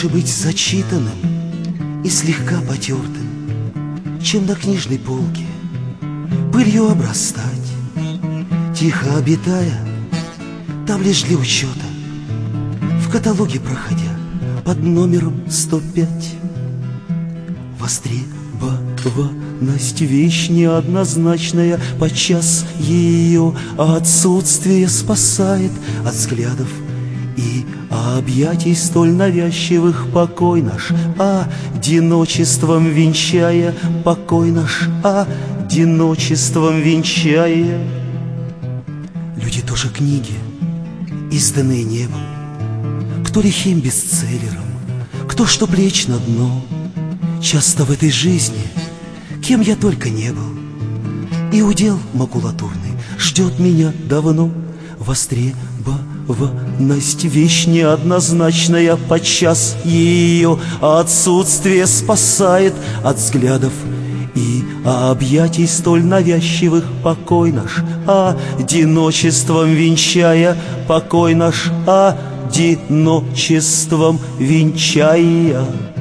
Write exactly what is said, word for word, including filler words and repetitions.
лучше быть зачитанным и слегка потертым, чем на книжной полке пылью обрастать, тихо обитая там лишь для учета, в каталоге проходя под номером сто пять. Востребованность — вещь неоднозначная, подчас ее отсутствие спасает от взглядов и объятий столь навязчивых. Покой наш одиночеством венчая, покой наш одиночеством венчая. Люди тоже книги, изданные небом, кто лихим бестселлером, кто что плеч на дно. Часто в этой жизни, кем я только не был, и удел макулатурный ждет меня давно. Востребованность — вещь неоднозначная, подчас ее отсутствие спасает от взглядов и объятий столь навязчивых. Покой наш одиночеством венчая, покой наш одиночеством венчая.